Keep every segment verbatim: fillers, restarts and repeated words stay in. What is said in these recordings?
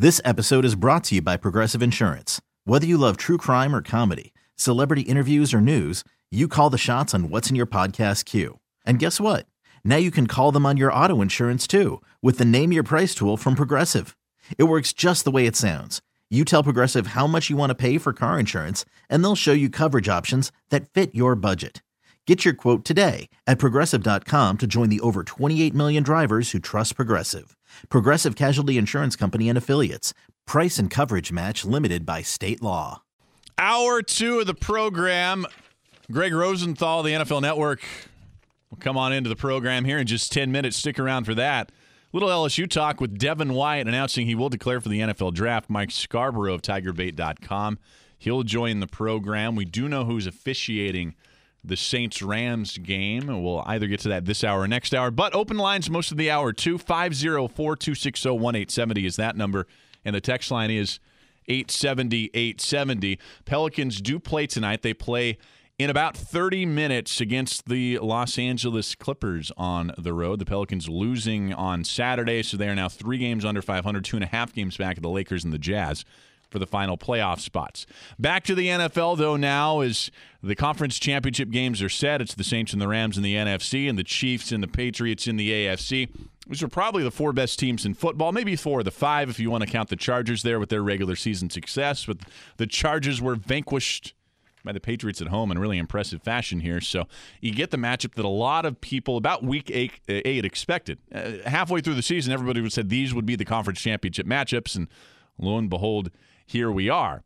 This episode is brought to you by Progressive Insurance. Whether you love true crime or comedy, celebrity interviews or news, you call the shots on what's in your podcast queue. And guess what? Now you can call them on your auto insurance too with the Name Your Price tool from Progressive. It works just the way it sounds. You tell Progressive how much you want to pay for car insurance, and they'll show you coverage options that fit your budget. Get your quote today at Progressive dot com to join the over twenty-eight million drivers who trust Progressive. Progressive Casualty Insurance Company and Affiliates. Price and coverage match limited by state law. Hour two of the program. Greg Rosenthal, the N F L Network, will come on into the program here in just ten minutes. Stick around for that. Little L S U talk with Devin White announcing he will declare for the N F L Draft. Mike Scarborough of Tiger Bait dot com. He'll join the program. We do know who's officiating the Saints-Rams game. We'll either get to that this hour or next hour. But open lines most of the hour, too. five oh four, two six zero, one eight seven zero is that number. And the text line is eight seven zero, eight seven zero. Pelicans do play tonight. They play in about thirty minutes against the Los Angeles Clippers on the road. The Pelicans losing on Saturday, so they are now three games under five hundred, two and a half games back of the Lakers and the Jazz for the final playoff spots. Back to the N F L, though, now as the conference championship games are set. It's the Saints and the Rams in the N F C and the Chiefs and the Patriots in the A F C. These are probably the four best teams in football, maybe four of the five if you want to count the Chargers there with their regular season success. But the Chargers were vanquished by the Patriots at home in really impressive fashion here. So you get the matchup that a lot of people about week eight, eight expected. Uh, halfway through the season, everybody would said these would be the conference championship matchups, and lo and behold, here we are.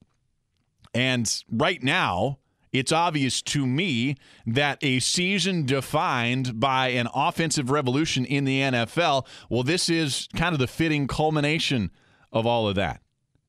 And right now, it's obvious to me that a season defined by an offensive revolution in the N F L, well, this is kind of the fitting culmination of all of that.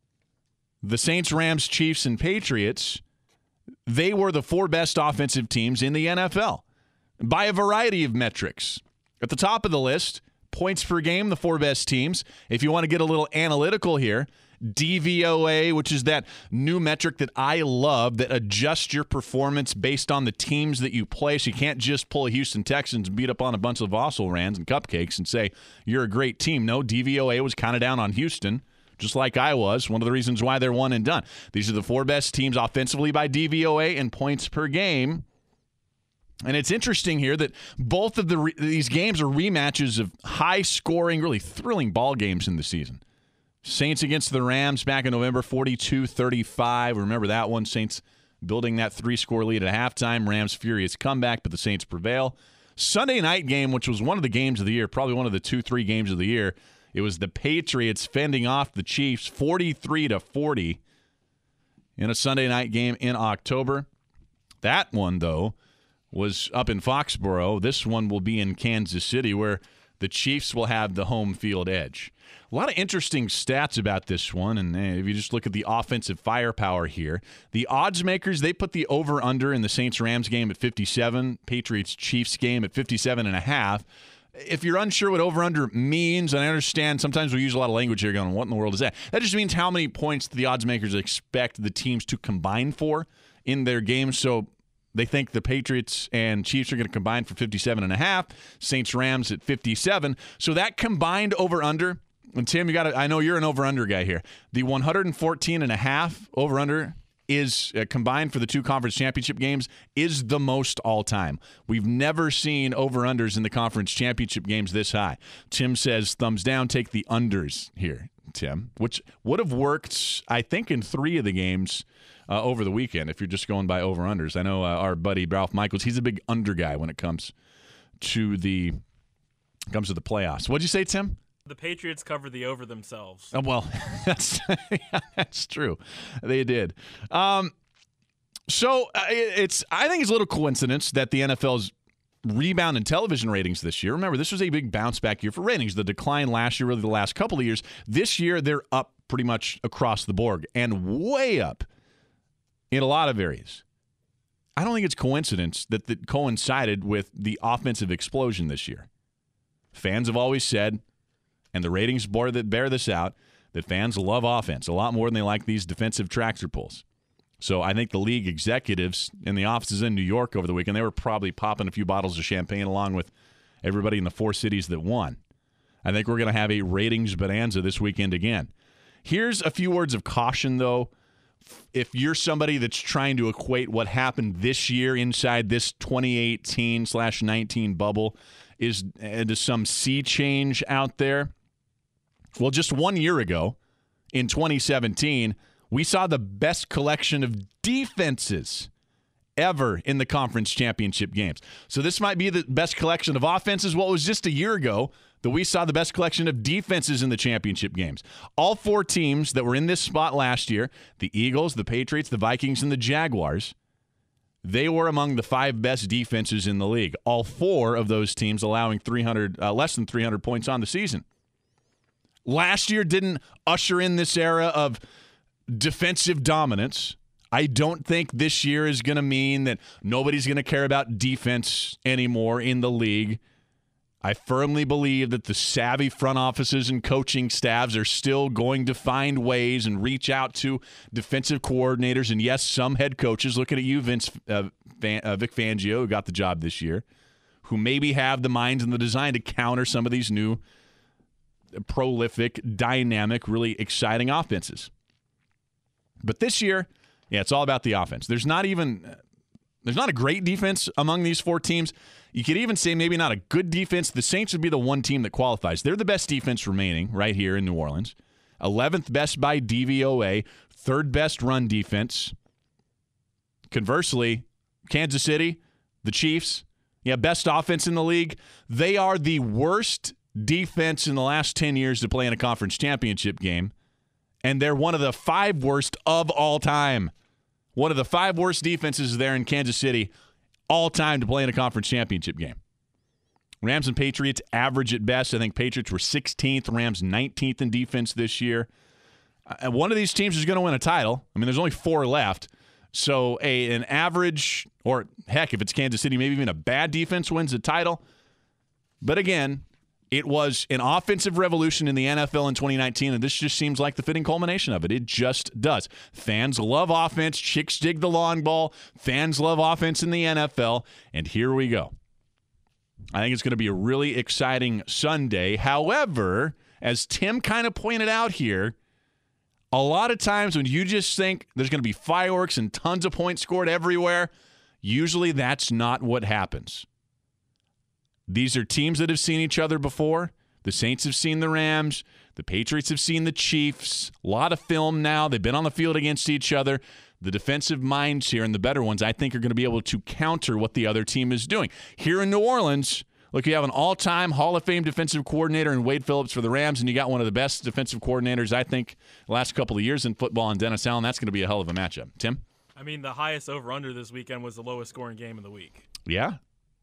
The Saints, Rams, Chiefs, and Patriots, they were the four best offensive teams in the N F L by a variety of metrics. At the top of the list, points per game, the four best teams. If you want to get a little analytical here, D V O A, which is that new metric that I love that adjusts your performance based on the teams that you play. So you can't just pull a Houston Texans and beat up on a bunch of Vossel-Rans and cupcakes and say you're a great team. No, D V O A was kind of down on Houston, just like I was. One of the reasons why they're one and done. These are the four best teams offensively by D V O A and points per game. And it's interesting here that both of the re- these games are rematches of high-scoring, really thrilling ball games in the season. Saints against the Rams back in November, forty-two thirty-five. Remember that one? Saints building that three-score lead at halftime. Rams furious comeback, but the Saints prevail. Sunday night game, which was one of the games of the year, probably one of the two, three games of the year. It was the Patriots fending off the Chiefs, forty-three to forty, in a Sunday night game in October. That one, though, was up in Foxborough. This one will be in Kansas City, where the Chiefs will have the home field edge. A lot of interesting stats about this one, and if you just look at the offensive firepower here, the odds makers, they put the over-under in the Saints-Rams game at fifty-seven, Patriots-Chiefs game at fifty-seven and a half. If you're unsure what over-under means, and I understand sometimes we use a lot of language here going, what in the world is that? That just means how many points the odds makers expect the teams to combine for in their games. So they think the Patriots and Chiefs are going to combine for fifty-seven and a half, Saints-Rams at fifty-seven. So that combined over-under, and Tim, you got to, I know you're an over-under guy here. The one fourteen and a half over-under is uh, combined for the two conference championship games is the most all-time. We've never seen over-unders in the conference championship games this high. Tim says thumbs down, take the unders here, Tim, which would have worked, I think, in three of the games uh, over the weekend if you're just going by over-unders. I know uh, our buddy Ralph Michaels, he's a big under guy when it comes to the comes to the playoffs. What'd you say, Tim? The Patriots covered the over themselves. Oh, well, that's yeah, that's true. They did. Um, so uh, it's I think it's a little coincidence that the N F L's rebound in television ratings this year. Remember, this was a big bounce back year for ratings. The decline last year, really the last couple of years. This year, they're up pretty much across the board and way up in a lot of areas. I don't think it's coincidence that that coincided with the offensive explosion this year. Fans have always said, and the ratings board that bear this out, that fans love offense a lot more than they like these defensive tractor pulls. So I think the league executives in the offices in New York over the weekend, they were probably popping a few bottles of champagne along with everybody in the four cities that won. I think we're going to have a ratings bonanza this weekend again. Here's a few words of caution, though. If you're somebody that's trying to equate what happened this year inside this twenty eighteen slash nineteen bubble is into some sea change out there, well, just one year ago in twenty seventeen, we saw the best collection of defenses ever in the conference championship games. So this might be the best collection of offenses. Well, it was just a year ago that we saw the best collection of defenses in the championship games. All four teams that were in this spot last year, the Eagles, the Patriots, the Vikings, and the Jaguars, they were among the five best defenses in the league. All four of those teams allowing three hundred, uh, less than three hundred points on the season. Last year didn't usher in this era of defensive dominance. I don't think this year is going to mean that nobody's going to care about defense anymore in the league. I firmly believe that the savvy front offices and coaching staffs are still going to find ways and reach out to defensive coordinators. And yes, some head coaches, looking at you, Vince uh, Van, uh, Vic Fangio, who got the job this year, who maybe have the minds and the design to counter some of these new prolific, dynamic, really exciting offenses. But this year, yeah, it's all about the offense. There's not even there's not a great defense among these four teams. You could even say maybe not a good defense. The Saints would be the one team that qualifies. They're the best defense remaining right here in New Orleans. eleventh best by D V O A, third best run defense. Conversely, Kansas City, the Chiefs, yeah, best offense in the league. They are the worst defense in the last ten years to play in a conference championship game. And they're one of the five worst of all time. One of the five worst defenses there in Kansas City all time to play in a conference championship game. Rams and Patriots average at best. I think Patriots were sixteenth, Rams nineteenth in defense this year. Uh, one of these teams is going to win a title. I mean, there's only four left. So a an average, or heck, if it's Kansas City, maybe even a bad defense wins a title. But again, it was an offensive revolution in the N F L in twenty nineteen, and this just seems like the fitting culmination of it. It just does. Fans love offense. Chicks dig the long ball. Fans love offense in the N F L, and here we go. I think it's going to be a really exciting Sunday. However, as Tim kind of pointed out here, a lot of times when you just think there's going to be fireworks and tons of points scored everywhere, usually that's not what happens. These are teams that have seen each other before. The Saints have seen the Rams. The Patriots have seen the Chiefs. A lot of film now. They've been on the field against each other. The defensive minds here and the better ones, I think, are going to be able to counter what the other team is doing. Here in New Orleans, look, you have an all-time Hall of Fame defensive coordinator in Wade Phillips for the Rams, and you got one of the best defensive coordinators, I think, the last couple of years in football in Dennis Allen. That's going to be a hell of a matchup. Tim? I mean, the highest over-under this weekend was the lowest scoring game of the week. Yeah.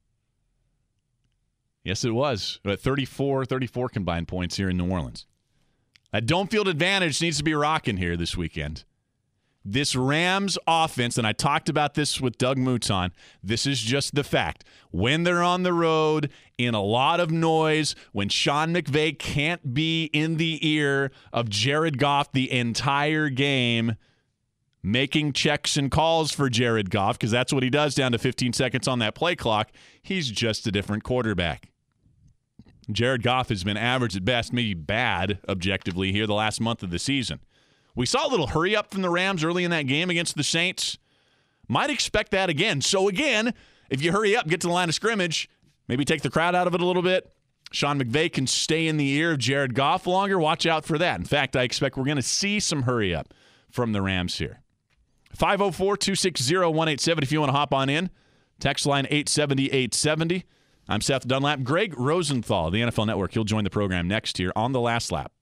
Yes, it was. At thirty-four, thirty-four combined points here in New Orleans. That dome field advantage needs to be rocking here this weekend. This Rams offense, and I talked about this with Doug Mouton, this is just the fact. When they're on the road, in a lot of noise, when Sean McVay can't be in the ear of Jared Goff the entire game, making checks and calls for Jared Goff, because that's what he does down to fifteen seconds on that play clock, he's just a different quarterback. Jared Goff has been average at best, maybe bad objectively here the last month of the season. We saw a little hurry up from the Rams early in that game against the Saints. Might expect that again. So again, if you hurry up, get to the line of scrimmage, maybe take the crowd out of it a little bit, Sean McVay can stay in the ear of Jared Goff longer. Watch out for that. In fact, I expect we're going to see some hurry up from the Rams here. five oh four, two six zero, one eight seven if you want to hop on in. Text line eight seventy, eight seventy. I'm Seth Dunlap. Greg Rosenthal, the N F L Network. He'll join the program next here on The Last Lap.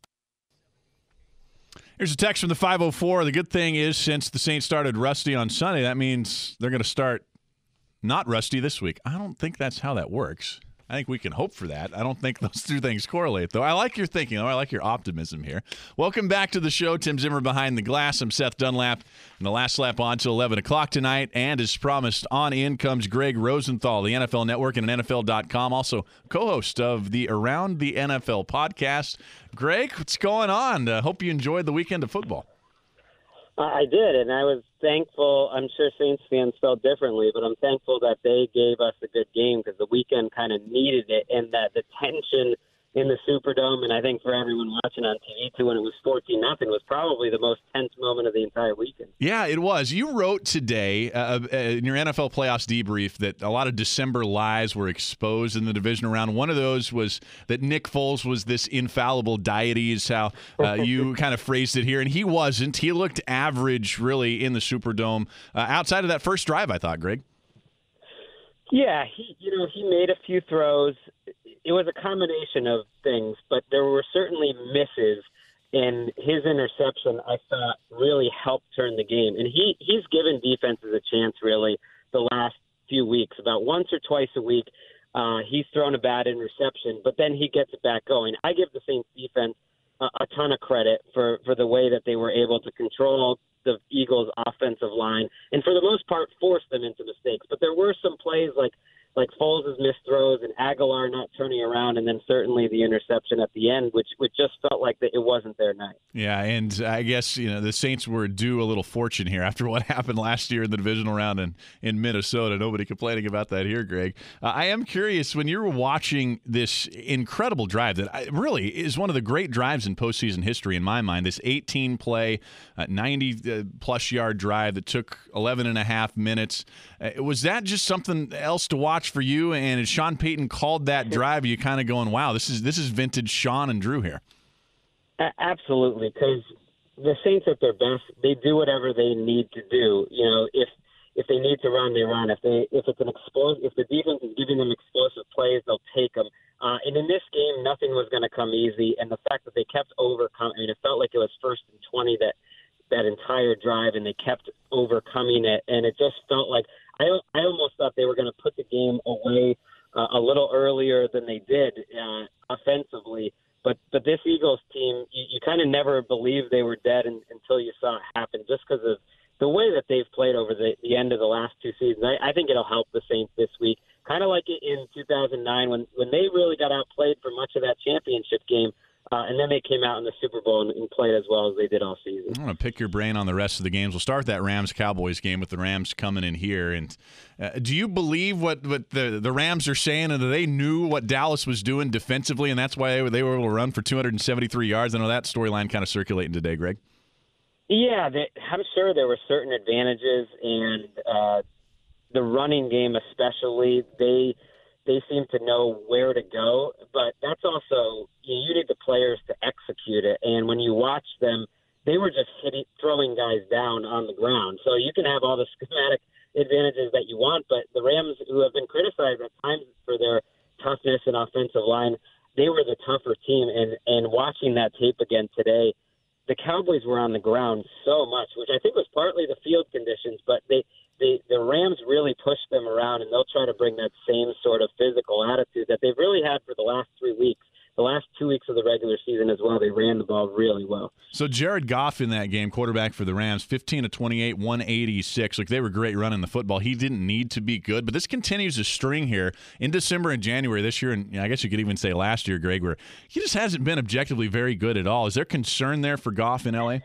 Here's a text from the five oh four. The good thing is, since the Saints started rusty on Sunday, that means they're going to start not rusty this week. I don't think that's how that works. I think we can hope for that. I don't think those two things correlate, though. I like your thinking, though. I like your optimism here. Welcome back to the show. Tim Zimmer behind the glass. I'm Seth Dunlap. And the Last Lap on till eleven o'clock tonight. And as promised, on in comes Greg Rosenthal, the N F L Network and N F L dot com, also co-host of the Around the N F L podcast. Greg, what's going on? I uh, hope you enjoyed the weekend of football. I did, and I was thankful. I'm sure Saints fans felt differently, but I'm thankful that they gave us a good game because the weekend kind of needed it, and that the tension in the Superdome, and I think for everyone watching on T V too, when it was fourteen nothing, was probably the most tense moment of the entire weekend. Yeah, it was. You wrote today uh, in your N F L playoffs debrief that a lot of December lies were exposed in the divisional round. One of those was that Nick Foles was this infallible deity, is how uh, you kind of phrased it here, and he wasn't. He looked average, really, in the Superdome. Uh, outside of that first drive, I thought, Greg. Yeah, he you know he made a few throws. It was a combination of things, but there were certainly misses, and his interception, I thought, really helped turn the game. And he, he's given defenses a chance, really, the last few weeks. About once or twice a week, uh, he's thrown a bad interception, but then he gets it back going. I give the Saints defense a, a ton of credit for, for the way that they were able to control the Eagles' offensive line and, for the most part, force them into mistakes. But there were some plays like like Foles' missed throws and Aguilar not turning around, and then certainly the interception at the end, which which just felt like that it wasn't their night. Yeah, and I guess you know the Saints were due a little fortune here after what happened last year in the divisional round in, in Minnesota. Nobody complaining about that here, Greg. Uh, I am curious, when you're watching this incredible drive that I, really is one of the great drives in postseason history in my mind, this eighteen-play, uh, ninety-plus-yard drive that took eleven and a half minutes. Uh, was that just something else to watch for you? And as Sean Payton called that drive, you kind of going, wow, this is this is vintage Sean and Drew here. Absolutely, because the Saints at their best, they do whatever they need to do. You know, if if they need to run, they run. If they if it's an explos- if the defense is giving them explosive plays, they'll take them. Uh, and in this game, nothing was going to come easy. And the fact that they kept overcoming, I mean, it felt like it was first and twenty that that entire drive, and they kept overcoming it, and it just felt like I I almost thought they were going to put the game away uh, a little earlier than they did uh, offensively. But but this Eagles team, you, you kind of never believed they were dead in, until you saw it happen, just because of the way that they've played over the, the end of the last two seasons. I, I think it'll help the Saints this week, kind of like in two thousand nine when, when they really got outplayed for much of that championship game. Uh, and then they came out in the Super Bowl and, and played as well as they did all season. I want to pick your brain on the rest of the games. We'll start that Rams-Cowboys game with the Rams coming in here. And uh, do you believe what, what the, the Rams are saying, and they knew what Dallas was doing defensively, and that's why they were, they were able to run for two hundred seventy-three yards? I know that storyline kind of circulating today, Greg. Yeah, they, I'm sure there were certain advantages, and uh, the running game especially, they – they seem to know where to go, but that's also, you, know, you need the players to execute it. And when you watch them, they were just hitting, throwing guys down on the ground. So you can have all the schematic advantages that you want, but the Rams, who have been criticized at times for their toughness and offensive line, they were the tougher team. And, and watching that tape again today, the Cowboys were on the ground so much, which I think was partly the field conditions, but they, they the Rams really pushed them around, and they'll try to bring that same sort of physical attitude that they've really had for the last three weeks. The last two weeks of the regular season as well, they ran the ball really well. So Jared Goff in that game, quarterback for the Rams, fifteen of twenty-eight, one eighty-six. Like, they were great running the football. He didn't need to be good, but this continues a string here in December and January this year, and you know, I guess you could even say last year, Greg, where he just hasn't been objectively very good at all. Is there concern there for Goff in L A?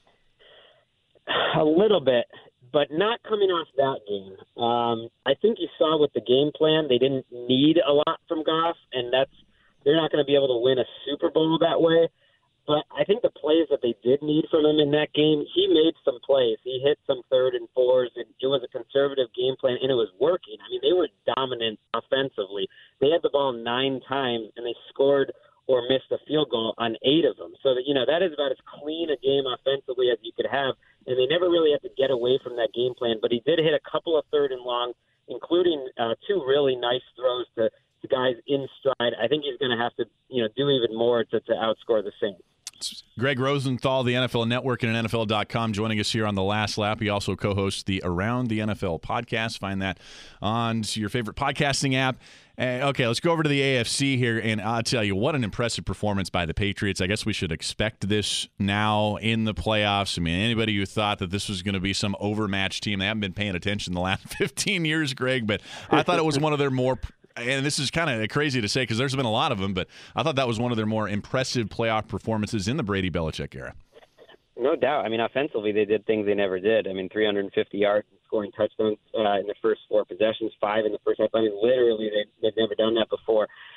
A little bit, but not coming off that game. Um, I think you saw with the game plan, they didn't need a lot from Goff, and that's they're not going to be able to win a Super Bowl that way. But I think the plays that they did need from him in that game, he made some plays. He hit some third and fours, and it was a conservative game plan, and it was working. I mean, they were dominant offensively. They had the ball nine times, and they scored or missed a field goal on eight of them. So, that you know, that is about as clean a game offensively as you could have, and they never really had to get away from that game plan. But he did hit a couple of third and long, including uh, two really nice throws to – guys in stride. I think he's going to have to, you know, do even more to, to outscore the Saints. Greg Rosenthal, the N F L Network and N F L dot com, joining us here on The Last Lap. He also co-hosts the Around the N F L podcast. Find that on your favorite podcasting app. Uh, okay, let's go over to the A F C here, and I'll tell you, what an impressive performance by the Patriots. I guess we should expect this now in the playoffs. I mean, anybody who thought that this was going to be some overmatched team, they haven't been paying attention the last fifteen years, Greg, but I thought it was one of their more – and this is kind of crazy to say because there's been a lot of them, but I thought that was one of their more impressive playoff performances in the Brady-Belichick era. No doubt. I mean, offensively, they did things they never did. I mean, three hundred fifty yards and scoring touchdowns uh, in the first four possessions, five in the first half. I mean, literally, they, they've never done that before.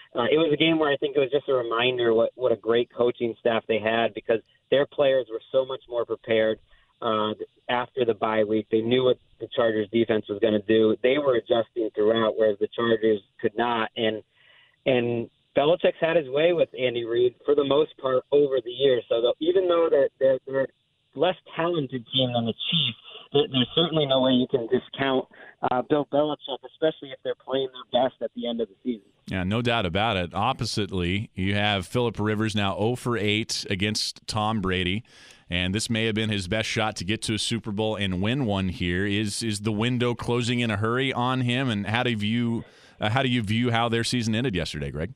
uh, it was a game where I think it was just a reminder what, what a great coaching staff they had, because their players were so much more prepared uh, after the bye week. They knew what the Chargers defense was going to do. They were adjusting throughout, whereas the Chargers could not. And and Belichick's had his way with Andy Reid for the most part over the years. So the, even though they're, they're, they're a less talented team than the Chiefs, there, there's certainly no way you can discount uh, Bill Belichick, especially if they're playing their best at the end of the season. Yeah, no doubt about it. Oppositely, you have Phillip Rivers now zero for eight against Tom Brady, and this may have been his best shot to get to a Super Bowl and win one here. Is is the window closing in a hurry on him, and how do you view uh, how do you view how their season ended yesterday, Greg?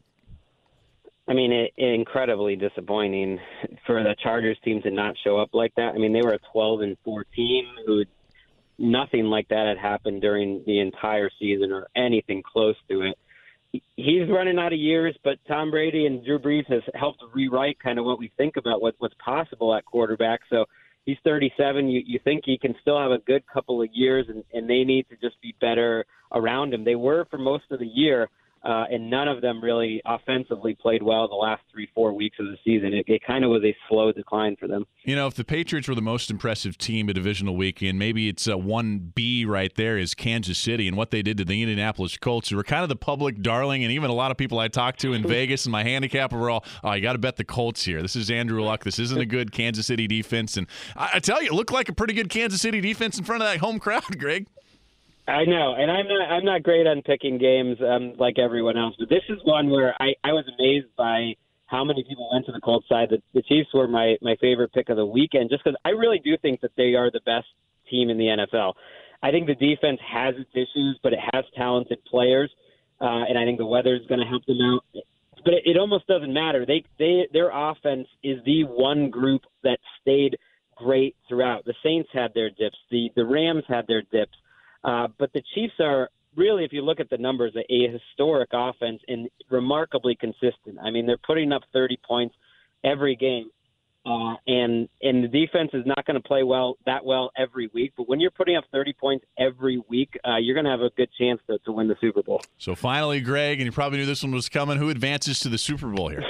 I mean, it, incredibly disappointing for the Chargers team to not show up like that. I mean, they were a twelve and four team who nothing like that had happened during the entire season or anything close to it. He's running out of years, but Tom Brady and Drew Brees has helped rewrite kind of what we think about what, what's possible at quarterback. So he's thirty-seven. You, you think he can still have a good couple of years, and, and they need to just be better around him. They were for most of the year, uh, and none of them really offensively played well the last three, four weeks of the season. It, it kind of was a slow decline for them. You know, if the Patriots were the most impressive team a divisional weekend, maybe it's a one B right there is Kansas City and what they did to the Indianapolis Colts, who were kind of the public darling, and even a lot of people I talked to in Vegas and my handicapper were all, oh, you got to bet the Colts here. This is Andrew Luck. This isn't a good Kansas City defense. And I, I tell you, it looked like a pretty good Kansas City defense in front of that home crowd, Greg. I know, and I'm not I'm not great on picking games um, like everyone else, but this is one where I, I was amazed by how many people went to the Colts side. The, the Chiefs were my, my favorite pick of the weekend, just because I really do think that they are the best team in the N F L. I think the defense has its issues, but it has talented players, uh, and I think the weather is going to help them out. But it, it almost doesn't matter. They they their offense is the one group that stayed great throughout. The Saints had their dips. The the Rams had their dips. Uh, but the Chiefs are really, if you look at the numbers, a historic offense and remarkably consistent. I mean, they're putting up thirty points every game, uh, and and the defense is not going to play well that well every week. But when you're putting up thirty points every week, uh, you're going to have a good chance to, to win the Super Bowl. So finally, Greg, and you probably knew this one was coming, who advances to the Super Bowl here?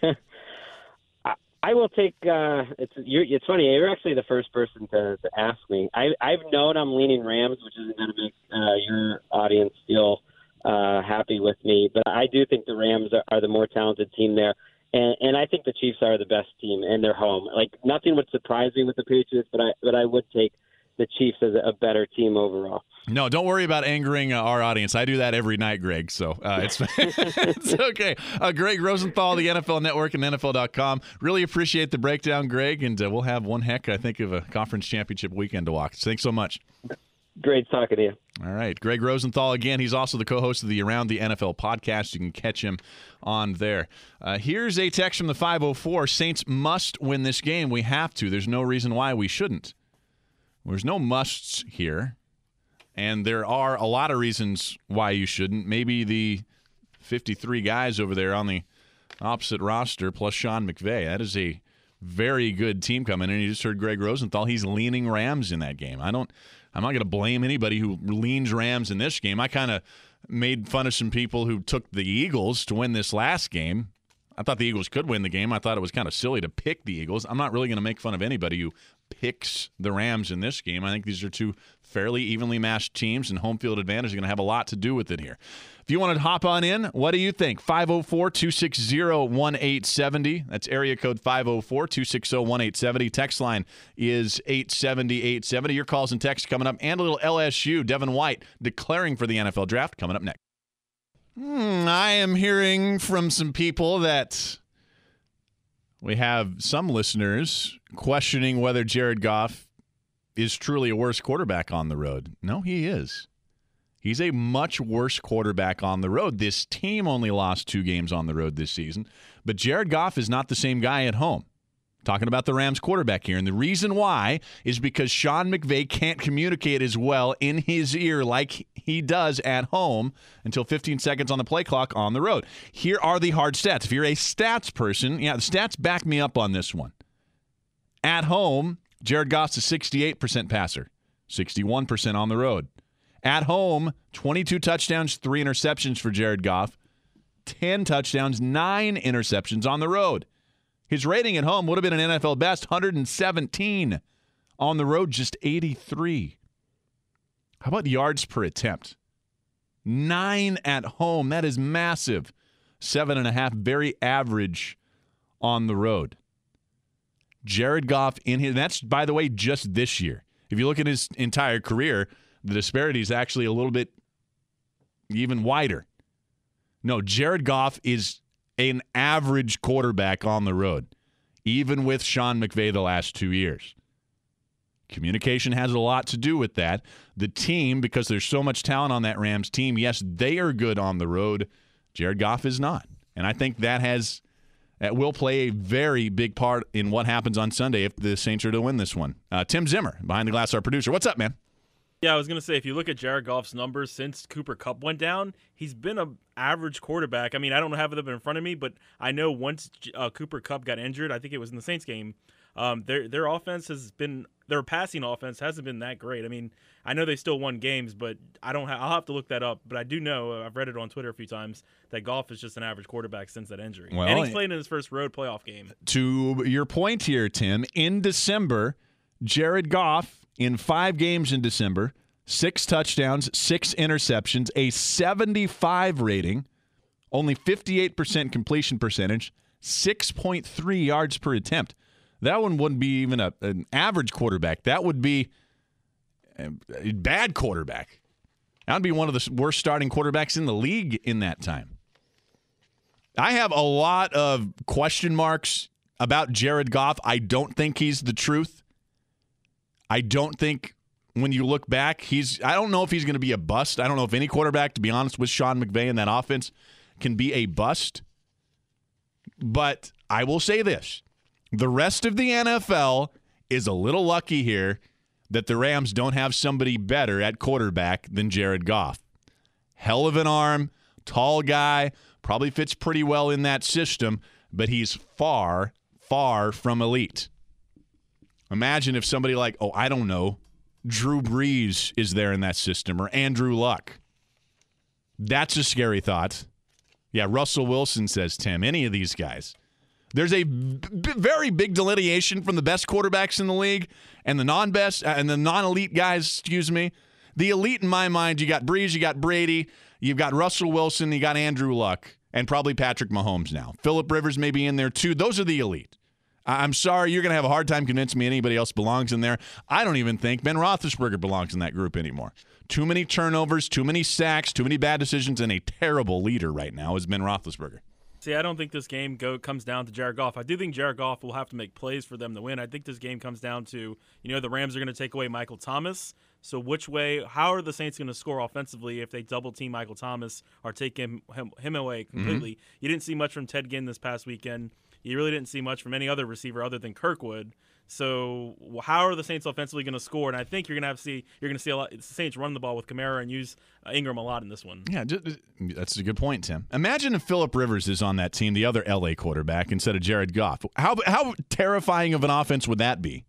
I will take. Uh, it's you're, it's funny. You're actually the first person to, to ask me. I, I've known I'm leaning Rams, which isn't going to make uh, your audience feel uh, happy with me. But I do think the Rams are, are the more talented team there, and, and I think the Chiefs are the best team, and they're home. Like nothing would surprise me with the Patriots, but I but I would take the Chiefs as a better team overall. No, don't worry about angering uh, our audience. I do that every night, Greg, so uh, it's it's okay. Uh, Greg Rosenthal, the N F L Network and N F L dot com. Really appreciate the breakdown, Greg, and uh, we'll have one heck, I think, of a conference championship weekend to watch. Thanks so much. Great talking to you. All right. Greg Rosenthal, again, he's also the co-host of the Around the N F L podcast. You can catch him on there. Uh, here's a text from the five oh four. Saints must win this game. We have to. There's no reason why we shouldn't. There's no musts here. And there are a lot of reasons why you shouldn't. Maybe the fifty-three guys over there on the opposite roster plus Sean McVay. That is a very good team coming in. And you just heard Greg Rosenthal. He's leaning Rams in that game. I don't, I'm not going to blame anybody who leans Rams in this game. I kind of made fun of some people who took the Eagles to win this last game. I thought the Eagles could win the game. I thought it was kind of silly to pick the Eagles. I'm not really going to make fun of anybody who picks the Rams in this game. I think these are two fairly evenly matched teams, and home field advantage is going to have a lot to do with it here. If you want to hop on in, what do you think? five oh four, two six zero, one eight seven zero. That's area code five oh four, two six zero, one eight seven zero. Text line is eight seven zero, eight seven zero. Your calls and texts coming up, and a little L S U. Devin White declaring for the N F L draft coming up next. Hmm, I am hearing from some people that we have some listeners questioning whether Jared Goff is truly a worse quarterback on the road. No, he is. He's a much worse quarterback on the road. This team only lost two games on the road this season, but Jared Goff is not the same guy at home. Talking about the Rams quarterback here. And the reason why is because Sean McVay can't communicate as well in his ear like he does at home until fifteen seconds on the play clock on the road. Here are the hard stats. If you're a stats person, yeah, the stats back me up on this one. At home, Jared Goff's a sixty-eight percent passer, sixty-one percent on the road. At home, twenty-two touchdowns, three interceptions for Jared Goff. ten touchdowns, nine interceptions on the road. His rating at home would have been an N F L best, one hundred seventeen. On the road, just eighty-three. How about yards per attempt? Nine at home. That is massive. Seven and a half, very average on the road. Jared Goff in his, that's, by the way, just this year. If you look at his entire career, the disparity is actually a little bit even wider. No, Jared Goff is an average quarterback on the road, even with Sean McVay the last two years. Communication has a lot to do with that. The team, because there's so much talent on that Rams team, yes, they are good on the road. Jared Goff is not. And I think that has that will play a very big part in what happens on Sunday if the Saints are to win this one. Uh, Tim Zimmer, behind the glass, our producer. What's up, man? Yeah, I was going to say, if you look at Jared Goff's numbers since Cooper Kupp went down, he's been an average quarterback. I mean, I don't have them in front of me, but I know once uh, Cooper Kupp got injured, I think it was in the Saints game, um, their their offense has been – their passing offense hasn't been that great. I mean, I know they still won games, but I don't. Ha- I'll have to look that up. But I do know, I've read it on Twitter a few times, that Goff is just an average quarterback since that injury. Well, and he's played in his first road playoff game. To your point here, Tim, in December, Jared Goff, in five games in December, six touchdowns, six interceptions, a seventy-five rating, only fifty-eight percent completion percentage, six point three yards per attempt. That one wouldn't be even a, an average quarterback. That would be a, a bad quarterback. That would be one of the worst starting quarterbacks in the league in that time. I have a lot of question marks about Jared Goff. I don't think he's the truth. I don't think when you look back, he's. I don't know if he's going to be a bust. I don't know if any quarterback, to be honest, with Sean McVay in that offense can be a bust. But I will say this. The rest of the N F L is a little lucky here that the Rams don't have somebody better at quarterback than Jared Goff. Hell of an arm, tall guy, probably fits pretty well in that system, but he's far, far from elite. Imagine if somebody like, oh, I don't know, Drew Brees is there in that system, or Andrew Luck. That's a scary thought. Yeah, Russell Wilson, says Tim, any of these guys. There's a b- very big delineation from the best quarterbacks in the league and the non-best uh, and the non-elite guys, excuse me. The elite in my mind, you got Breeze, you got Brady, you've got Russell Wilson, you got Andrew Luck, and probably Patrick Mahomes now. Phillip Rivers may be in there too. Those are the elite. I- I'm sorry, you're going to have a hard time convincing me anybody else belongs in there. I don't even think Ben Roethlisberger belongs in that group anymore. Too many turnovers, too many sacks, too many bad decisions, and a terrible leader right now is Ben Roethlisberger. See, I don't think this game go comes down to Jared Goff. I do think Jared Goff will have to make plays for them to win. I think this game comes down to, you know, the Rams are going to take away Michael Thomas. So which way, how are the Saints going to score offensively if they double team Michael Thomas or take him him, him away completely? Mm-hmm. You didn't see much from Ted Ginn this past weekend. You really didn't see much from any other receiver other than Kirkwood. So how are the Saints offensively going to score? And I think you're going to have to see you're going to see a lot the Saints run the ball with Kamara and use uh, Ingram a lot in this one. Yeah, just, that's a good point, Tim. Imagine if Phillip Rivers is on that team, the other L A quarterback, instead of Jared Goff. How how terrifying of an offense would that be?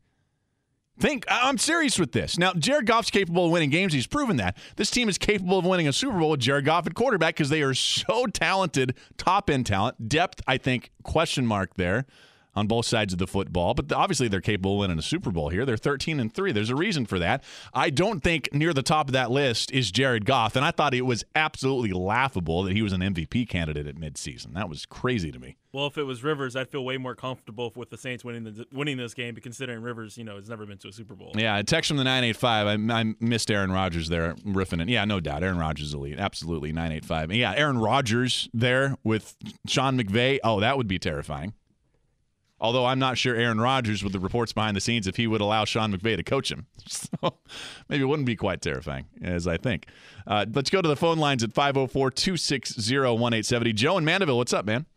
Think I'm serious with this. Now, Jared Goff's capable of winning games. He's proven that. This team is capable of winning a Super Bowl with Jared Goff at quarterback because they are so talented, top-end talent. Depth, I think, question mark there on both sides of the football, but obviously they're capable of winning a Super Bowl here. They're thirteen and three. There's a reason for that. I don't think near the top of that list is Jared Goff, and I thought it was absolutely laughable that he was an M V P candidate at midseason. That was crazy to me. Well, if it was Rivers, I'd feel way more comfortable with the Saints winning the winning this game, but considering Rivers, you know, has never been to a Super Bowl. Yeah, a text from the nine eight five. I, I missed Aaron Rodgers there riffing it. Yeah, no doubt. Aaron Rodgers is elite. Absolutely, nine eight five. Yeah, Aaron Rodgers there with Sean McVay. Oh, that would be terrifying. Although I'm not sure Aaron Rodgers, with the reports behind the scenes, if he would allow Sean McVay to coach him. So maybe it wouldn't be quite terrifying, as I think. Uh, let's go to the phone lines at five oh four, two six zero, one eight seven zero. Joe in Mandeville, what's up, man?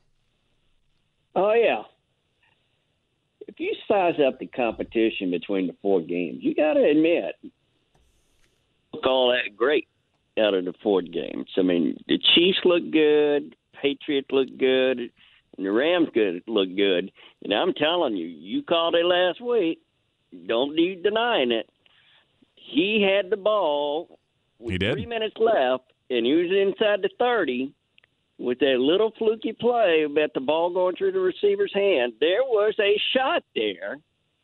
Oh, yeah. If you size up the competition between the four games, you got to admit, look all that great out of the four games. I mean, the Chiefs look good, Patriots look good, and the Rams good look good. And I'm telling you, you called it last week. Don't be denying it. He had the ball with he did. three minutes left, and he was inside the thirty with that little fluky play about the ball going through the receiver's hand, there was a shot there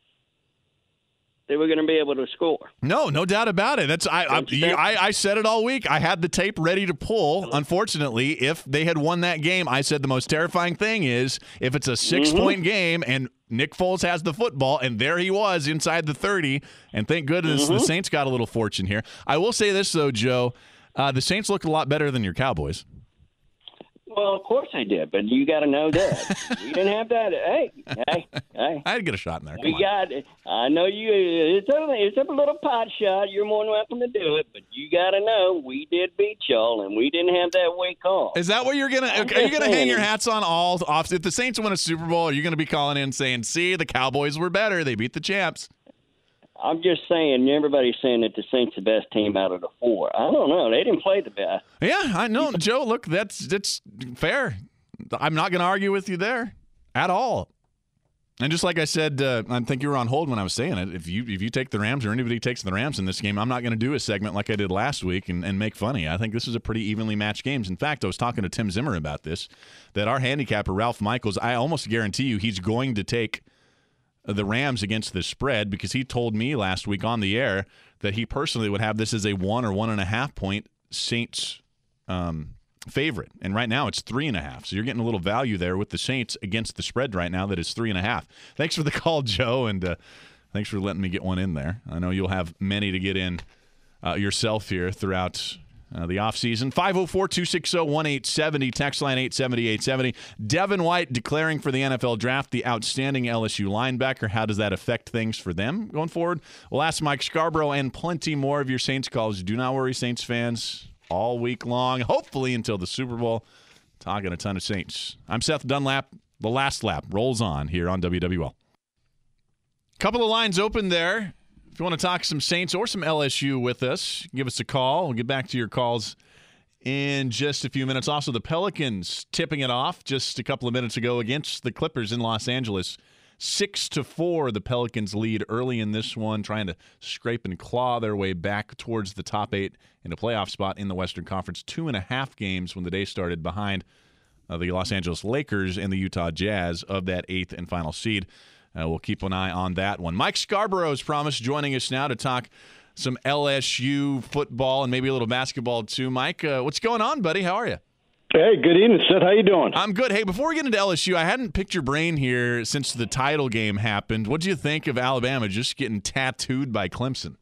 they were going to be able to score. No, no doubt about it. That's I, I, I, I said it all week. I had the tape ready to pull. Unfortunately, if they had won that game, I said the most terrifying thing is if it's a six-point mm-hmm. game and Nick Foles has the football, and there he was inside the thirty, and thank goodness mm-hmm. the Saints got a little fortune here. I will say this, though, Joe. Uh, the Saints look a lot better than your Cowboys. Well, of course they did, but you got to know that. We didn't have that. Hey, hey, hey. I had to get a shot in there. Come we on. got I know you. It's a, it's a little pot shot. You're more than welcome to do it, but you got to know we did beat y'all, and we didn't have that weak call. Is that what you're going to – are you going to hang your hats on all off? If the Saints win a Super Bowl, are you going to be calling in saying, see, the Cowboys were better. They beat the champs? I'm just saying, everybody's saying that the Saints are the best team out of the four. I don't know. They didn't play the best. Yeah, I know. Joe, look, that's that's fair. I'm not going to argue with you there at all. And just like I said, uh, I think you were on hold when I was saying it. If you if you take the Rams or anybody takes the Rams in this game, I'm not going to do a segment like I did last week and, and make funny. I think this is a pretty evenly matched game. In fact, I was talking to Tim Zimmer about this, that our handicapper, Ralph Michaels, I almost guarantee you he's going to take the Rams against the spread because he told me last week on the air that he personally would have this as a one or one and a half point Saints um, favorite. And right now it's three and a half. So you're getting a little value there with the Saints against the spread right now that is three and a half. Thanks for the call, Joe, and uh, thanks for letting me get one in there. I know you'll have many to get in uh, yourself here throughout Uh, the offseason. five oh four, two six oh, one eight seven oh, text line eight seventy, eight seventy. Devin White declaring for the N F L draft, the outstanding L S U linebacker. How does that affect things for them going forward? We'll ask Mike Scarborough and plenty more of your Saints calls. Do not worry, Saints fans, all week long, hopefully until the Super Bowl. Talking a ton of Saints. I'm Seth Dunlap. The last lap rolls on here on W W L. Couple of lines open there. If you want to talk some Saints or some L S U with us, give us a call. We'll get back to your calls in just a few minutes. Also, the Pelicans tipping it off just a couple of minutes ago against the Clippers in Los Angeles. Six to four, the Pelicans lead early in this one, trying to scrape and claw their way back towards the top eight in a playoff spot in the Western Conference. Two and a half games when the day started behind uh, the Los Angeles Lakers and the Utah Jazz of that eighth and final seed. Uh, we'll keep an eye on that one. Mike Scarborough has promised joining us now to talk some L S U football and maybe a little basketball too. Mike, uh, what's going on, buddy? How are you? Hey, good evening, Seth. How you doing? I'm good. Hey, before we get into L S U, I hadn't picked your brain here since the title game happened. What do you think of Alabama just getting tattooed by Clemson?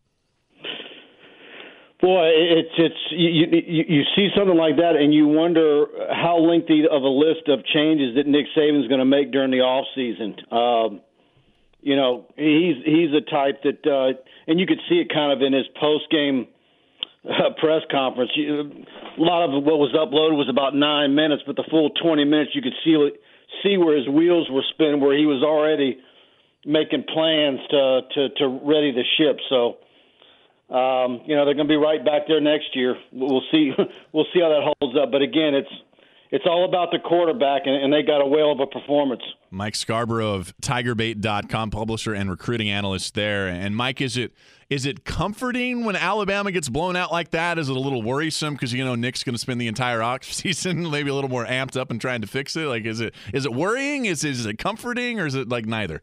Boy, it's it's you, you you see something like that, and you wonder how lengthy of a list of changes that Nick Saban's going to make during the offseason. Um, you know, he's he's a type that, uh, and you could see it kind of in his post game uh, press conference. You, a lot of what was uploaded was about nine minutes, but the full twenty minutes you could see see where his wheels were spinning, where he was already making plans to to, to ready the ship. So. Um, you know, they're going to be right back there next year. We'll see. We'll see how that holds up. But again, it's it's all about the quarterback, and, and they got a whale of a performance. Mike Scarborough of Tiger Bait dot com, publisher and recruiting analyst there. And Mike, is it is it comforting when Alabama gets blown out like that? Is it a little worrisome because you know Nick's going to spend the entire offseason maybe a little more amped up and trying to fix it? Like, is it is it worrying? Is is it comforting, or is it like neither?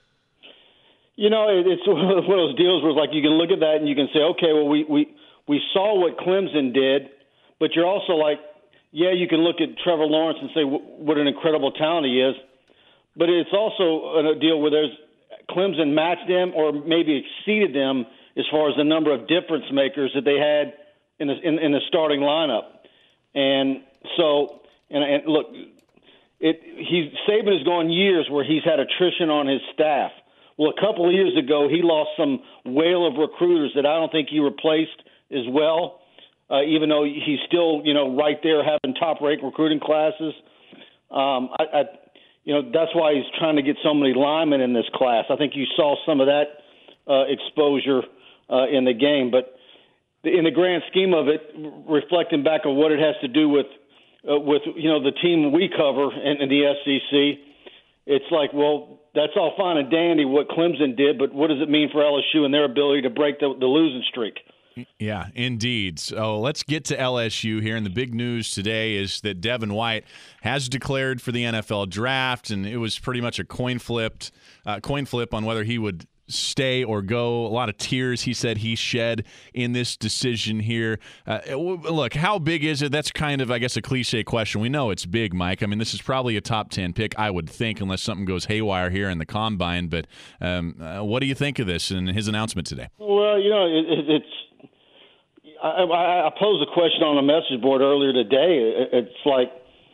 You know, it's one of those deals where it's like you can look at that and you can say, okay, well, we, we, we saw what Clemson did, but you're also like, yeah, you can look at Trevor Lawrence and say what an incredible talent he is, but it's also a deal where there's Clemson matched them or maybe exceeded them as far as the number of difference makers that they had in the, in, in the starting lineup. And so, and, and look, it he's Saban has gone years where he's had attrition on his staff. Well, a couple of years ago, he lost some whale of recruiters that I don't think he replaced as well, uh, even though he's still, you know, right there having top-rate recruiting classes. Um, I, I, you know, that's why he's trying to get so many linemen in this class. I think you saw some of that uh, exposure uh, in the game. But in the grand scheme of it, reflecting back on what it has to do with, uh, with you know, the team we cover in, in the S E C, it's like, well, that's all fine and dandy what Clemson did, but what does it mean for L S U and their ability to break the, the losing streak? Yeah, indeed. So let's get to L S U here. And the big news today is that Devin White has declared for the N F L draft, and it was pretty much a coin flipped, uh, coin flip on whether he would stay or go. A lot of tears, he said, he shed in this decision here. Uh, look, how big is it? That's kind of, I guess, a cliche question. We know it's big, Mike. I mean, this is probably a top ten pick, I would think, unless something goes haywire here in the combine. But um, uh, what do you think of this and his announcement today? Well, you know, it, it, it's I, I posed a question on a message board earlier today. It's like,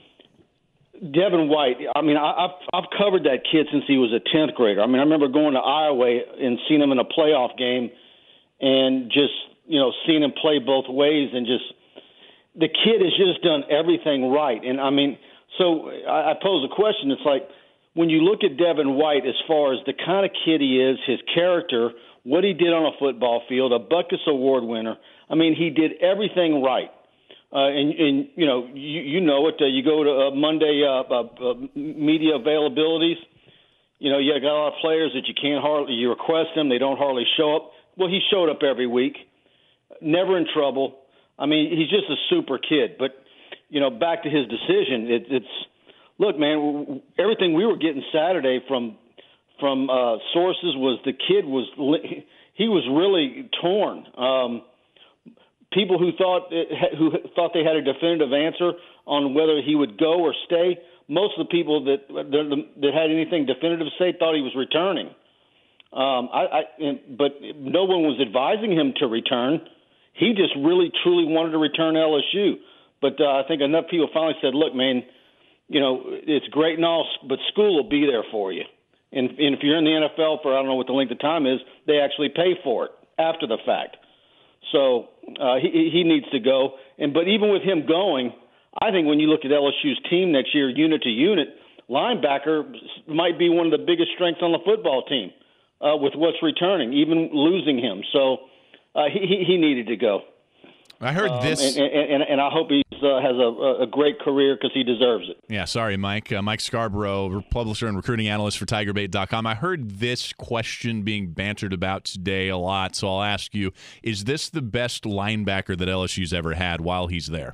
Devin White, I mean, I, I've I've covered that kid since he was a tenth grader. I mean, I remember going to Iowa and seeing him in a playoff game and just, you know, seeing him play both ways, and just the kid has just done everything right. And, I mean, so I, I pose a question. It's like, when you look at Devin White as far as the kind of kid he is, his character, what he did on a football field, a Butkus Award winner, I mean, he did everything right. Uh, and, and, you know, you, you know it. Uh, you go to uh, Monday uh, uh, uh, media availabilities. You know, you got a lot of players that you can't hardly – you request them. They don't hardly show up. Well, he showed up every week, never in trouble. I mean, he's just a super kid. But, you know, back to his decision, it, it's – look, man, everything we were getting Saturday from from uh, sources was the kid was – he was really torn. Um People who thought who thought they had a definitive answer on whether he would go or stay, most of the people that that had anything definitive to say thought he was returning. Um, I, I, but no one was advising him to return. He just really, truly wanted to return to L S U. But uh, I think enough people finally said, look, man, you know, it's great and all, but school will be there for you. And, and if you're in the N F L for, I don't know what the length of time is, they actually pay for it after the fact. So uh, he he needs to go. And but even with him going, I think when you look at L S U's team next year, unit to unit, linebacker might be one of the biggest strengths on the football team uh, with what's returning, even losing him. So uh, he he needed to go. I heard um, this, and, and, and I hope he uh, has a, a great career because he deserves it. Yeah, sorry, Mike. Uh, Mike Scarborough, publisher and recruiting analyst for Tiger Bait dot com. I heard this question being bantered about today a lot, so I'll ask you, is this the best linebacker that L S U's ever had while he's there?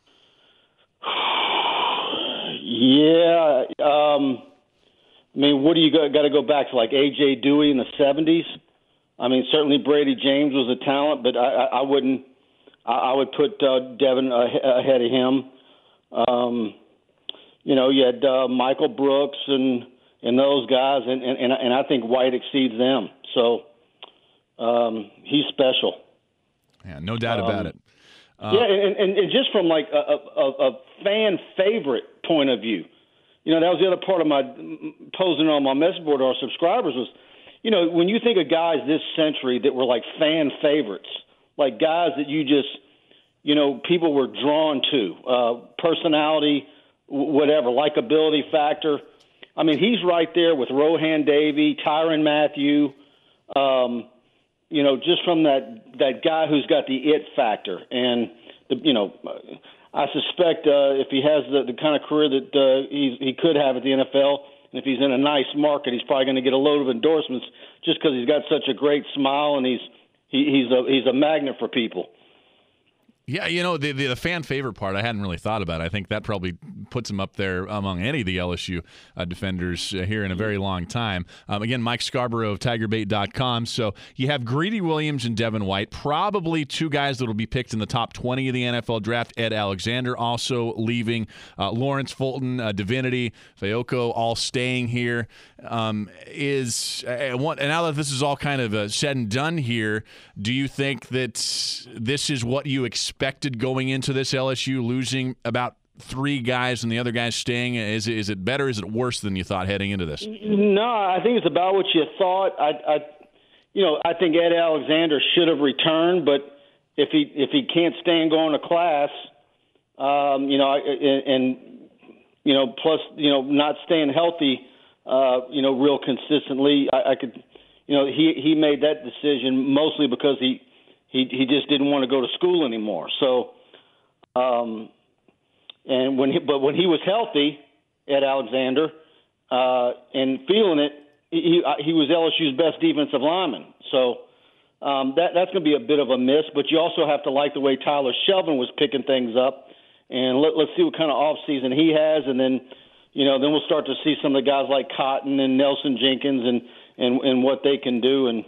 Yeah. Um, I mean, what do you got, got to go back to, like A J Dewey in the seventies? I mean, certainly Brady James was a talent, but I, I, I wouldn't – I would put uh, Devin ahead of him. Um, you know, you had uh, Michael Brooks and and those guys, and, and and I think White exceeds them. So um, he's special. Yeah, no doubt um, about it. Uh, yeah, and, and, and just from like a, a, a fan favorite point of view, you know, that was the other part of my posing on my message board to our subscribers was, you know, when you think of guys this century that were like fan favorites, like guys that you just, you know, people were drawn to, uh, personality, whatever, likability factor. I mean, he's right there with Rohan Davey, Tyrann Mathieu, um, you know, just from that, that guy who's got the it factor. And, the, you know, I suspect uh, if he has the, the kind of career that uh, he's, he could have at the N F L, and if he's in a nice market, he's probably going to get a load of endorsements just because he's got such a great smile and he's, He, he's a he's a magnet for people. Yeah, you know, the, the the fan favorite part I hadn't really thought about. I think that probably puts him up there among any of the L S U uh, defenders uh, here in a very long time. Um, again, Mike Scarborough of Tiger Bait dot com. So you have Greedy Williams and Devin White, probably two guys that will be picked in the top twenty of the N F L draft. Ed Alexander also leaving. Uh, Lawrence Fulton, uh, Divinity, Fayoko all staying here. Um, is uh, one, and now that this is all kind of uh, said and done here, do you think that this is what you expect? Expected going into this, L S U losing about three guys and the other guys staying? Is it, is it better? Is it worse than you thought heading into this? No, I think it's about what you thought. I, I you know, I think Ed Alexander should have returned, but if he if he can't stand going to class, um, you know, and, and you know, plus you know, not staying healthy, uh, you know, real consistently, I, I could, you know, he he made that decision mostly because he. He he just didn't want to go to school anymore. So, um, and when he, but when he was healthy, Ed Alexander, uh, and feeling it, he he was L S U's best defensive lineman. So, um, that that's going to be a bit of a miss. But you also have to like the way Tyler Shelvin was picking things up, and let, let's see what kind of off season he has, and then you know then we'll start to see some of the guys like Cotton and Nelson Jenkins and and, and what they can do. And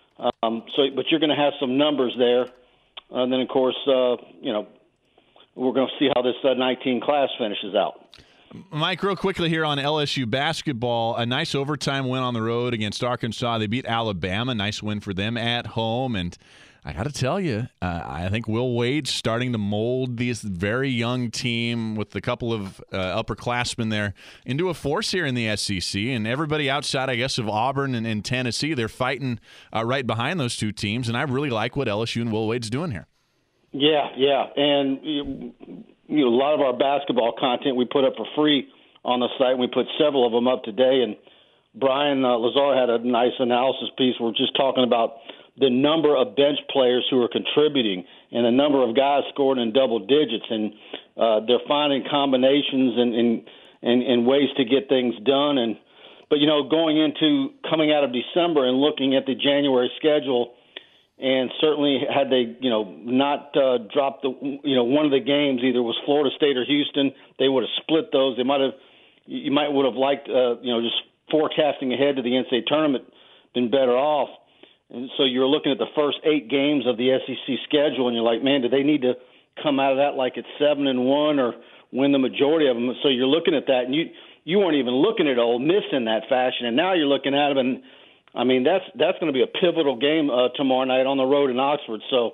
um, so, but you're going to have some numbers there, and then of course uh, you know we're going to see how this uh, nineteen class finishes out. Mike, real quickly here on L S U basketball, a nice overtime win on the road against Arkansas. They beat Alabama, nice win for them at home. And I got to tell you, uh, I think Will Wade's starting to mold this very young team with a couple of uh, upperclassmen there into a force here in the S E C. And everybody outside, I guess, of Auburn and, and Tennessee, they're fighting uh, right behind those two teams. And I really like what L S U and Will Wade's doing here. Yeah, yeah. And you, you know, a lot of our basketball content we put up for free on the site. We put several of them up today. And Brian uh, Lazar had a nice analysis piece. We're just talking about the number of bench players who are contributing and the number of guys scored in double digits. And uh, they're finding combinations and, and, and, and ways to get things done. And But, you know, going into coming out of December and looking at the January schedule, and certainly had they, you know, not uh, dropped the, you know, one of the games, either was Florida State or Houston, they would have split those. They might have, you might would have liked, uh, you know, just forecasting ahead to the N C double A tournament, been better off. And so you're looking at the first eight games of the S E C schedule, and you're like, man, do they need to come out of that like it's seven and one or win the majority of them? So you're looking at that, and you you weren't even looking at Ole Miss in that fashion, and now you're looking at them and. I mean, that's that's going to be a pivotal game uh, tomorrow night on the road in Oxford. So,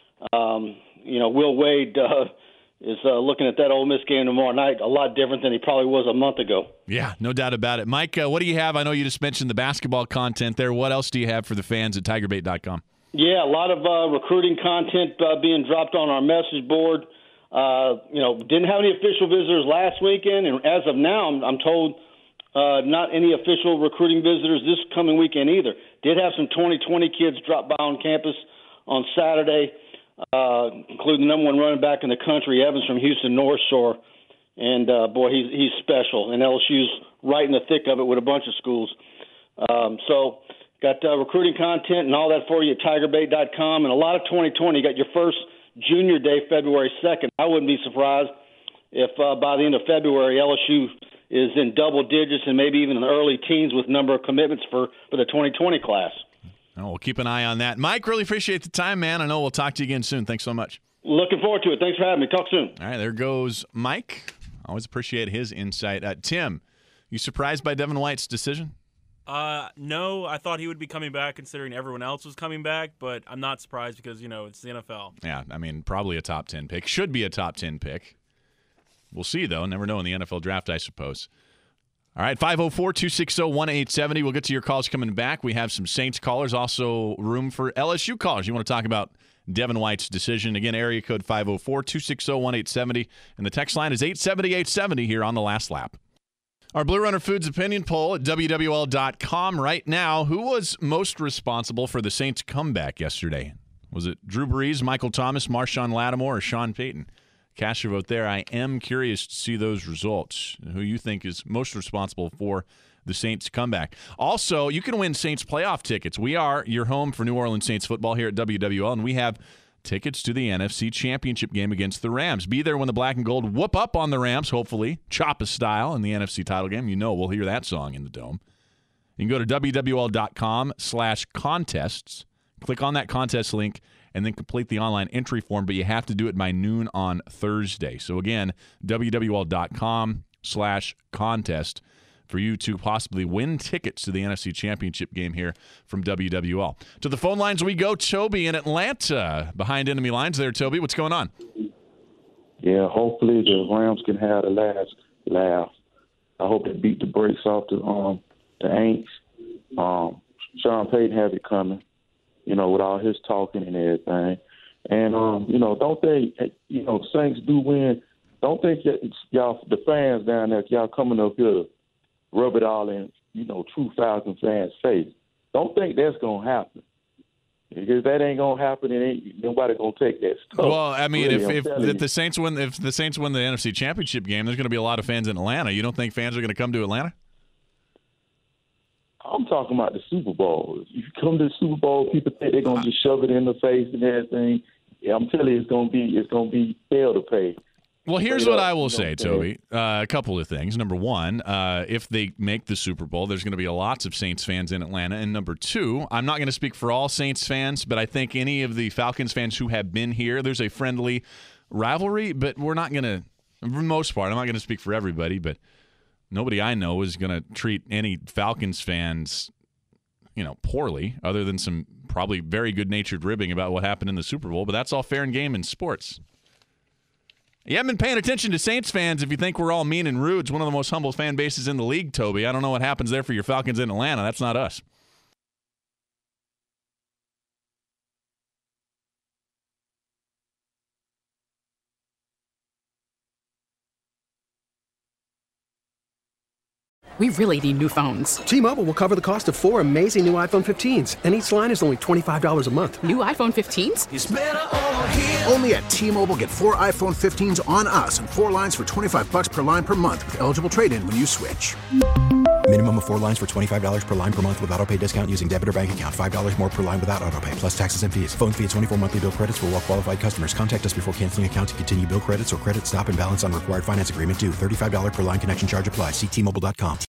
um, you know, Will Wade uh, is uh, looking at that Ole Miss game tomorrow night a lot different than he probably was a month ago. Yeah, no doubt about it. Mike, uh, what do you have? I know you just mentioned the basketball content there. What else do you have for the fans at tiger bait dot com? Yeah, a lot of uh, recruiting content uh, being dropped on our message board. Uh, you know, didn't have any official visitors last weekend, and as of now, I'm, I'm told – Uh, not any official recruiting visitors this coming weekend either. Did have some twenty twenty kids drop by on campus on Saturday, uh, including the number one running back in the country, Evans from Houston North Shore. And, uh, boy, he's, he's special. And L S U's right in the thick of it with a bunch of schools. Um, so got uh, recruiting content and all that for you at tiger bait dot com. And a lot of twenty twenty. You got your first junior day, February second. I wouldn't be surprised if uh, by the end of February, L S U is in double digits and maybe even in the early teens with number of commitments for, for the twenty twenty class. Oh, we'll keep an eye on that. Mike, really appreciate the time, man. I know we'll talk to you again soon. Thanks so much. Looking forward to it. Thanks for having me. Talk soon. All right, there goes Mike. Always appreciate his insight. Uh, Tim, you surprised by Devin White's decision? Uh, no, I thought he would be coming back considering everyone else was coming back, but I'm not surprised because, you know, it's the N F L. Yeah, I mean, probably a top ten pick. Should be a top ten pick. We'll see, though. Never know in the N F L draft, I suppose. All right, five oh four, two six oh, one eight seven oh. We'll get to your calls coming back. We have some Saints callers, also room for L S U callers. You want to talk about Devin White's decision. Again, area code five oh four, two six oh, one eight seven oh. And the text line is eight seven oh, eight seven oh here on the last lap. Our Blue Runner Foods opinion poll at W W L dot com right now. Who was most responsible for the Saints' comeback yesterday? Was it Drew Brees, Michael Thomas, Marshawn Lattimore, or Sean Payton? Cast your vote there. I am curious to see those results. Who you think is most responsible for the Saints' comeback. Also, you can win Saints playoff tickets. We are your home for New Orleans Saints football here at W W L, and we have tickets to the N F C Championship game against the Rams. Be there when the black and gold whoop up on the Rams, hopefully, Choppa style in the N F C title game. You know we'll hear that song in the Dome. You can go to W W L dot com slash contests, click on that contest link, and then complete the online entry form, but you have to do it by noon on Thursday. So again, W W L dot com slash contest for you to possibly win tickets to the N F C Championship game here from W W L. To the phone lines we go. Toby in Atlanta behind enemy lines there. Toby, what's going on? Yeah, hopefully the Rams can have the last laugh. I hope they beat the brakes off the um the Aints. Um, Sean Payton has it coming, you know, with all his talking and everything. And um, you know, don't they, you know, Saints do win. Don't think that y'all, the fans down there, y'all coming up here, rub it all in, you know, true Falcon fans' face. Don't think that's gonna happen. Because that ain't gonna happen, and ain't nobody gonna take that stuff. Well, I mean, really, if if, if the Saints win, if the Saints win the N F C Championship game, there's going to be a lot of fans in Atlanta. You don't think fans are going to come to Atlanta? I'm talking about the Super Bowl. If you come to the Super Bowl, people think they're gonna just shove it in the face and everything. Yeah, I'm telling you, it's gonna be it's gonna be hell to pay. Well, here's what I will say, Toby. Uh, a couple of things. Number one, uh, if they make the Super Bowl, there's going to be lots of Saints fans in Atlanta. And number two, I'm not going to speak for all Saints fans, but I think any of the Falcons fans who have been here, there's a friendly rivalry, but we're not going to, for the most part, I'm not going to speak for everybody, but nobody I know is going to treat any Falcons fans, you know, poorly, other than some probably very good-natured ribbing about what happened in the Super Bowl, but that's all fair and game in sports. You haven't been paying attention to Saints fans if you think we're all mean and rude. It's one of the most humble fan bases in the league, Toby. I don't know what happens there for your Falcons in Atlanta. That's not us. We really need new phones. T-Mobile will cover the cost of four amazing new iPhone fifteens, and each line is only twenty-five dollars a month. New iPhone fifteens? It's better over here. Only at T-Mobile, get four iPhone fifteens on us and four lines for twenty-five dollars per line per month with eligible trade-in when you switch. Minimum of four lines for twenty-five dollars per line per month with autopay discount using debit or bank account. five dollars more per line without autopay, plus taxes and fees. Phone fee at twenty-four monthly bill credits for well-qualified customers. Contact us before canceling account to continue bill credits or credit stop and balance on required finance agreement due. thirty-five dollars per line connection charge applies. See T Mobile dot com.